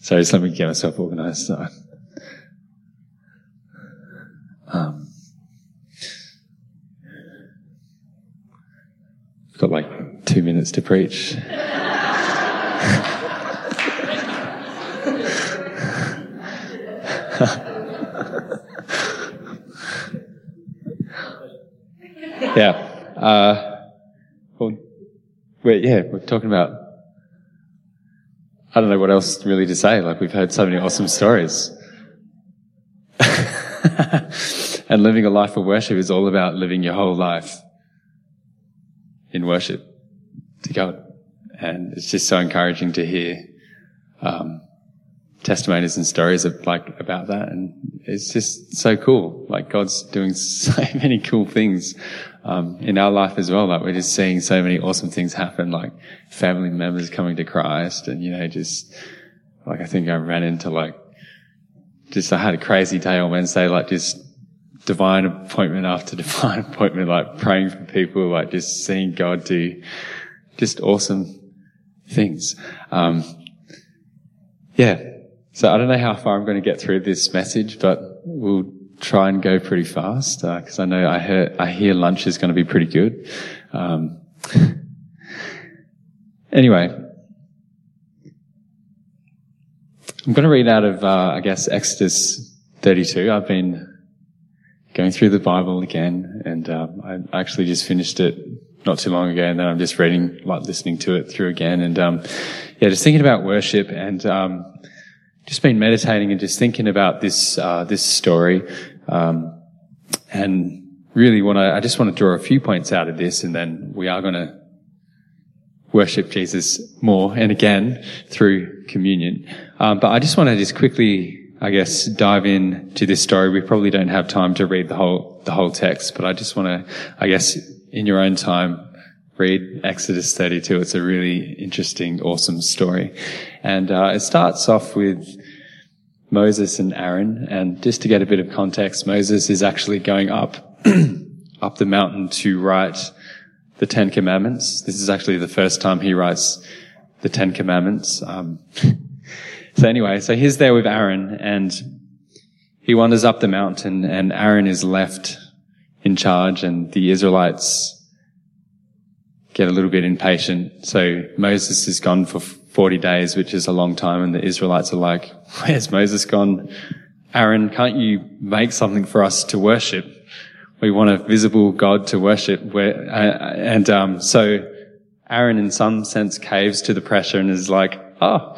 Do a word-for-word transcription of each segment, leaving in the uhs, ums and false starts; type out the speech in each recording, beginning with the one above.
Sorry, just let me get myself organised. So, um, I've got like two minutes to preach. yeah. Uh, well, we're, yeah, we're talking about, I don't know what else really to say. Like, we've heard so many awesome stories. And living a life of worship is all about living your whole life in worship to God. And it's just so encouraging to hear um, testimonies and stories of, like, about that. And it's just so cool. Like, God's doing so many cool things um, in our life as well. Like, we're just seeing so many awesome things happen, like family members coming to Christ. And, you know, just like, I think I ran into like, just I had a crazy day on Wednesday, like just divine appointment after divine appointment, like praying for people, like just seeing God do just awesome things. Um, yeah. So I don't know how far I'm going to get through this message, but we'll try and go pretty fast, because uh, I know I hear, I hear lunch is going to be pretty good. Um, anyway, I'm going to read out of, uh, I guess, Exodus thirty-two. I've been going through the Bible again, and um, I actually just finished it not too long ago, and then I'm just reading, like listening to it through again, and um, yeah, just thinking about worship, and um, just been meditating and just thinking about this uh, this story, um, and really want to. I just want to draw a few points out of this, and then we are going to worship Jesus more and again through communion. Um, but I just want to just quickly, I guess, dive in to this story. We probably don't have time to read the whole the whole text, but I just want to, I guess, in your own time, read Exodus thirty-two. It's a really interesting, awesome story. And uh, it starts off with Moses and Aaron. And just to get a bit of context, Moses is actually going up up the mountain to write the Ten Commandments. This is actually the first time he writes the Ten Commandments. Um, so anyway, so he's there with Aaron, and he wanders up the mountain, and Aaron is left in charge, and the Israelites get a little bit impatient. So Moses is gone for forty days, which is a long time, and the Israelites are like, where's Moses gone? Aaron, can't you make something for us to worship? We want a visible God to worship. Where, uh, and um, so Aaron, in some sense, caves to the pressure and is like, oh,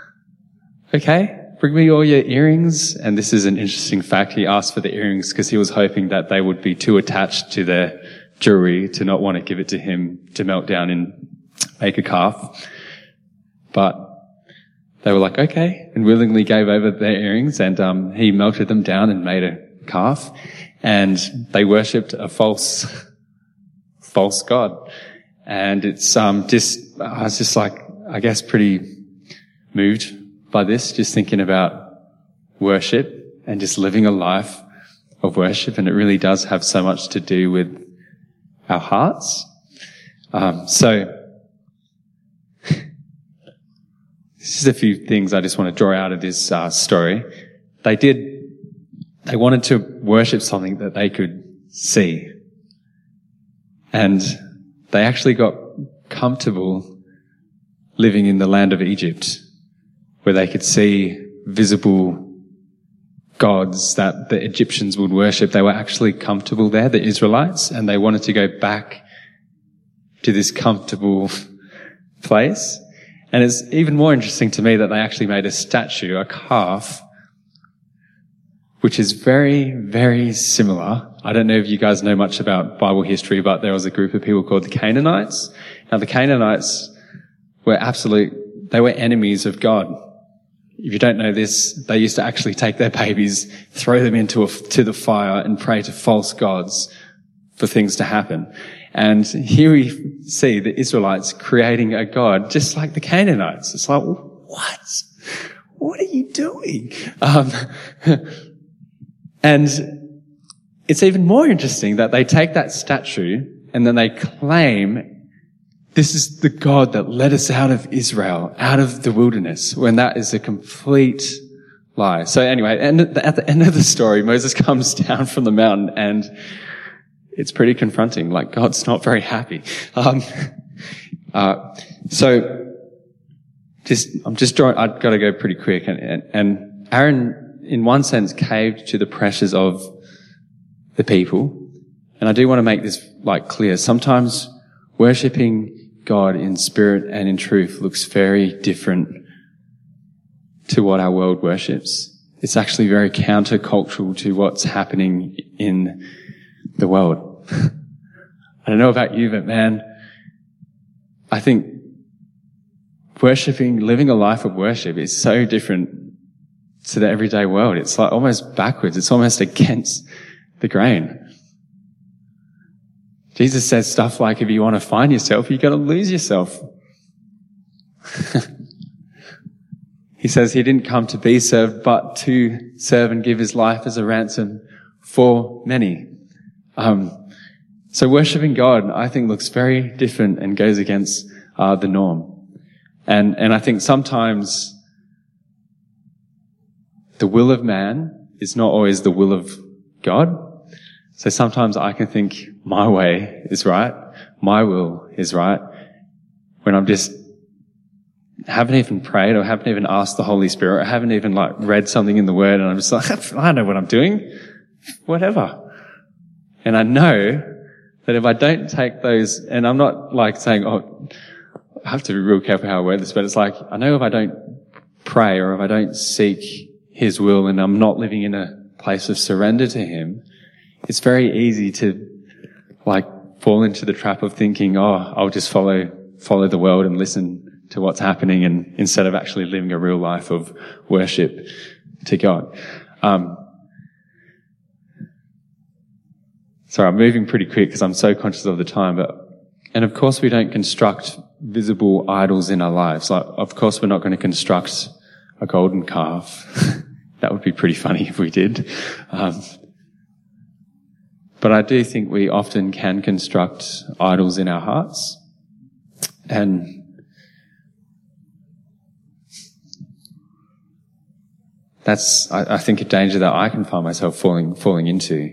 okay, bring me all your earrings. And this is an interesting fact. He asked for the earrings because he was hoping that they would be too attached to their jewelry to not want to give it to him to melt down and make a calf. But they were like, okay, and willingly gave over their earrings, and um, he melted them down and made a calf. And they worshipped a false, false god. And it's, um, just, I was just like, I guess pretty moved by this, just thinking about worship and just living a life of worship. And it really does have so much to do with our hearts. Um, so this is a few things I just want to draw out of this, uh, story. They did They wanted to worship something that they could see. And they actually got comfortable living in the land of Egypt, where they could see visible gods that the Egyptians would worship. They were actually comfortable there, the Israelites, and they wanted to go back to this comfortable place. And it's even more interesting to me that they actually made a statue, a calf, which is very, very similar. I don't know if you guys know much about Bible history, but there was a group of people called the Canaanites. Now, the Canaanites were absolute, they were enemies of God. If you don't know this, they used to actually take their babies, throw them into a, to the fire and pray to false gods for things to happen. And here we see the Israelites creating a god just like the Canaanites. It's like, what? What are you doing? Um, And it's even more interesting that they take that statue and then they claim this is the God that led us out of Israel, out of the wilderness, when that is a complete lie. So anyway, and at the end of the story, Moses comes down from the mountain and it's pretty confronting. Like, God's not very happy. Um, uh, so just, I'm just drawing, I've got to go pretty quick. And, and, and Aaron, in one sense, caved to the pressures of the people. And I do want to make this like clear. Sometimes worshipping God in spirit and in truth looks very different to what our world worships. It's actually very countercultural to what's happening in the world. I don't know about you, but man, I think worshipping, living a life of worship is so different to the everyday world. It's like almost backwards. It's almost against the grain. Jesus says stuff like, if you want to find yourself, you've got to lose yourself. He says he didn't come to be served, but to serve and give his life as a ransom for many. Um, so worshipping God, I think, looks very different and goes against uh, the norm. And and I think sometimes the will of man is not always the will of God. So sometimes I can think my way is right, my will is right, when I'm just haven't even prayed or haven't even asked the Holy Spirit, or haven't even like read something in the Word, and I'm just like, I know what I'm doing, whatever. And I know that if I don't take those, and I'm not like saying, oh, I have to be real careful how I word this, but it's like, I know if I don't pray or if I don't seek his will and I'm not living in a place of surrender to him, it's very easy to like fall into the trap of thinking, oh, I'll just follow, follow the world and listen to what's happening, and instead of actually living a real life of worship to God. Um, Sorry, I'm moving pretty quick because I'm so conscious of the time. But, and of course we don't construct visible idols in our lives. Like, of course we're not going to construct a golden calf. That would be pretty funny if we did. Um, but I do think we often can construct idols in our hearts. And that's, I, I think, a danger that I can find myself falling, falling into.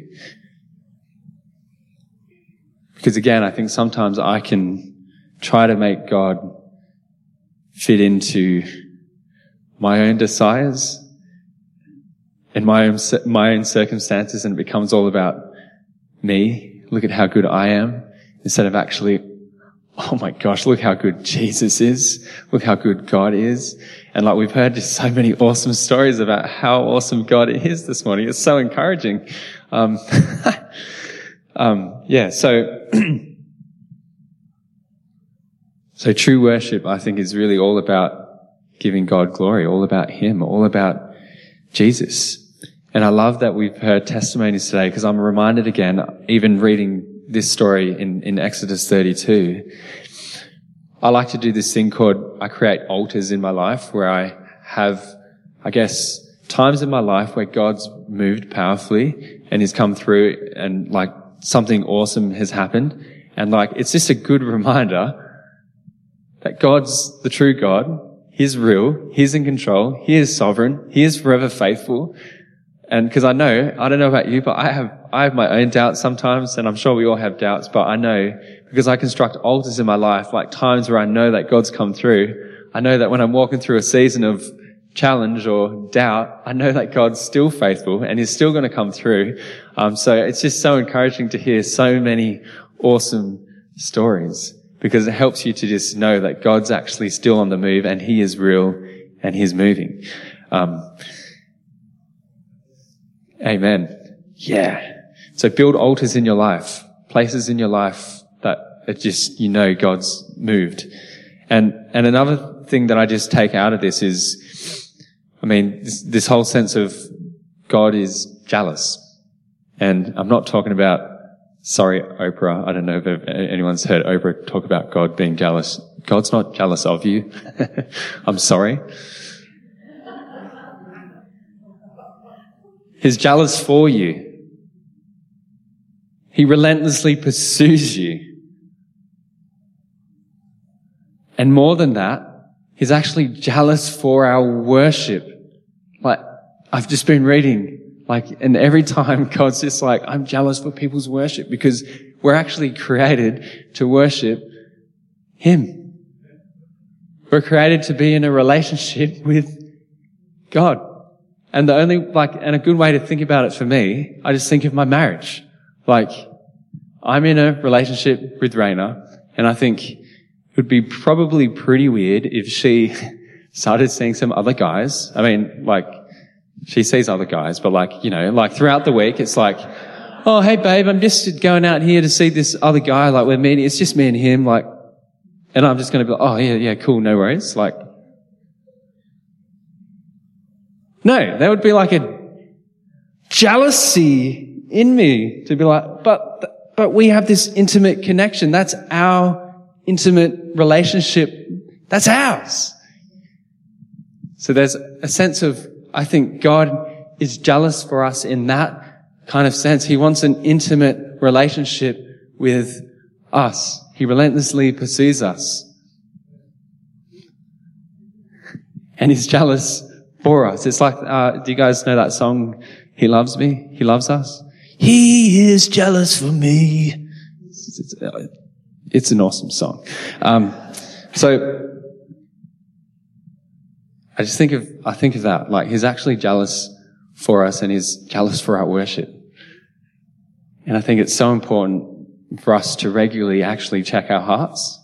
Because again, I think sometimes I can try to make God fit into my own desires and my own, my own circumstances, and it becomes all about me. Look at how good I am, instead of actually, oh my gosh, look how good Jesus is. Look how good God is. And like we've heard just so many awesome stories about how awesome God is this morning. It's so encouraging. Um, Um, yeah, so, so true worship, I think, is really all about giving God glory, all about him, all about Jesus. And I love that we've heard testimonies today, because I'm reminded again, even reading this story in, in Exodus thirty-two, I like to do this thing called, I create altars in my life where I have, I guess, times in my life where God's moved powerfully and he's come through and like, something awesome has happened. And like, it's just a good reminder that God's the true God. He's real. He's in control. He is sovereign. He is forever faithful. And because I know, I don't know about you, but I have, I have my own doubts sometimes, and I'm sure we all have doubts, but I know because I construct altars in my life, like times where I know that God's come through. I know that when I'm walking through a season of challenge or doubt, I know that God's still faithful and he's still going to come through. Um, so it's just so encouraging to hear so many awesome stories, because it helps you to just know that God's actually still on the move and he is real and he's moving. Um, amen. Yeah. So build altars in your life, places in your life that it just, you know, God's moved. And, and another thing that I just take out of this is, I mean, this, this whole sense of God is jealous. And I'm not talking about, sorry, Oprah. I don't know if anyone's heard Oprah talk about God being jealous. God's not jealous of you. I'm sorry. He's jealous for you. He relentlessly pursues you. And more than that, he's actually jealous for our worship. Like, I've just been reading, like, and every time God's just like, I'm jealous for people's worship because we're actually created to worship him. We're created to be in a relationship with God. And the only, like, and a good way to think about it for me, I just think of my marriage. Like, I'm in a relationship with Raina, and I think it would be probably pretty weird if she started seeing some other guys. I mean, like, she sees other guys, but like, you know, like throughout the week, it's like, oh, hey babe, I'm just going out here to see this other guy. Like, we're meeting, it's just me and him. Like, and I'm just going to be like, oh yeah, yeah, cool, no worries. Like, no, there would be like a jealousy in me to be like, but, but we have this intimate connection. That's our intimate relationship. That's ours. So there's a sense of, I think God is jealous for us in that kind of sense. He wants an intimate relationship with us. He relentlessly pursues us. And he's jealous for us. It's like, uh, do you guys know that song, He Loves Me? He loves us? He is jealous for me. It's, it's, it's an awesome song. Um, so, I just think of, I think of that, like he's actually jealous for us and he's jealous for our worship. And I think it's so important for us to regularly actually check our hearts.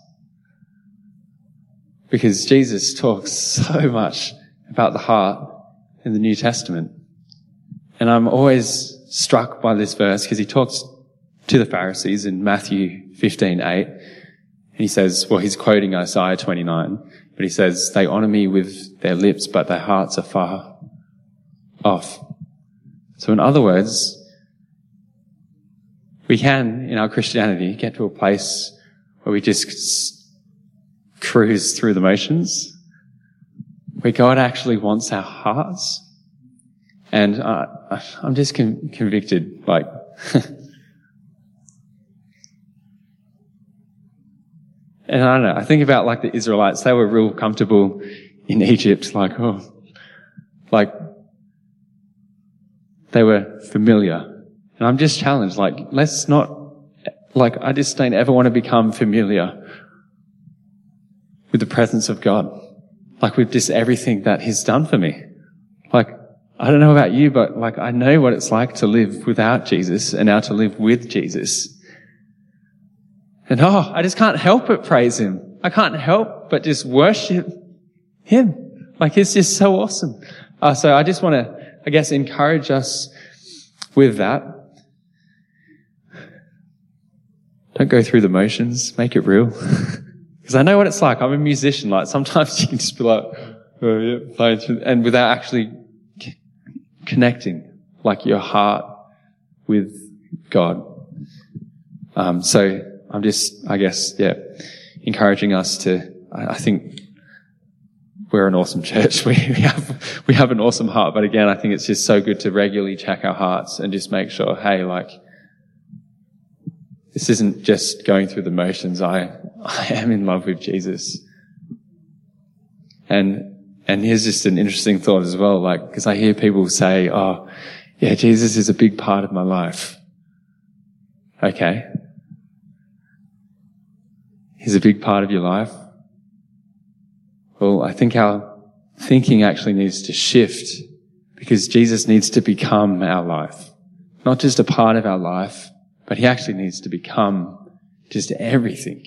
Because Jesus talks so much about the heart in the New Testament. And I'm always struck by this verse because he talks to the Pharisees in Matthew fifteen eight. And he says, well, he's quoting Isaiah twenty-nine, but he says, they honor me with their lips, but their hearts are far off. So in other words, we can, in our Christianity, get to a place where we just cruise through the motions, where God actually wants our hearts. And uh, I'm just con- convicted, like, and I don't know, I think about like the Israelites, they were real comfortable in Egypt, like, oh, like, they were familiar. And I'm just challenged, like, let's not, like, I just don't ever want to become familiar with the presence of God. Like, with just everything that he's done for me. Like, I don't know about you, but like, I know what it's like to live without Jesus and now to live with Jesus. And oh, I just can't help but praise him. I can't help but just worship him. Like, it's just so awesome. Uh, so I just want to, I guess, encourage us with that. Don't go through the motions. Make it real. Because I know what it's like. I'm a musician. Like, sometimes you can just be like, oh yeah, playing through, and without actually c- connecting, like, your heart with God. Um, so I'm just, I guess, yeah, encouraging us to, I, I think we're an awesome church. We, we have, we have an awesome heart. But again, I think it's just so good to regularly check our hearts and just make sure, hey, like, this isn't just going through the motions. I, I am in love with Jesus. And, and here's just an interesting thought as well, like, because I hear people say, oh, yeah, Jesus is a big part of my life. Okay. He's a big part of your life. Well, I think our thinking actually needs to shift because Jesus needs to become our life. Not just a part of our life, but he actually needs to become just everything.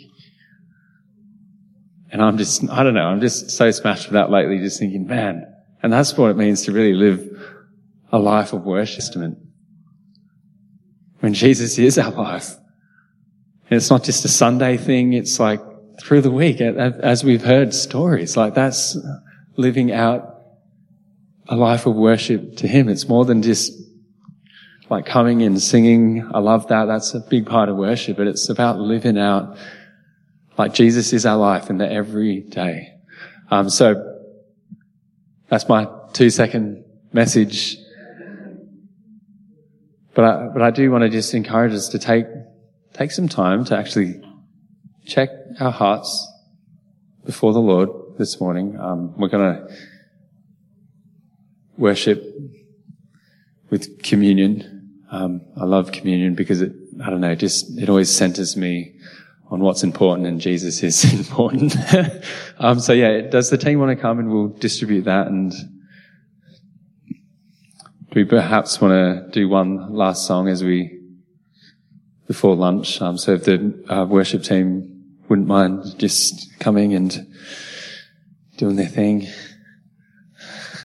And I'm just, I don't know, I'm just so smashed with that lately, just thinking, man, and that's what it means to really live a life of worship. When Jesus is our life. And it's not just a Sunday thing, it's like through the week, as we've heard stories, like that's living out a life of worship to him. It's more than just like coming and singing. I love that. That's a big part of worship, but it's about living out like Jesus is our life in the everyday. Um, so that's my two second message. But I, but I do want to just encourage us to take, take some time to actually check our hearts before the Lord this morning. Um, we're going to worship with communion. Um, I love communion because it, I don't know, just, it always centers me on what's important, and Jesus is important. um, so yeah, does the team want to come and we'll distribute that? And do we perhaps want to do one last song as we, before lunch? Um, so if the uh, worship team wouldn't mind just coming and doing their thing.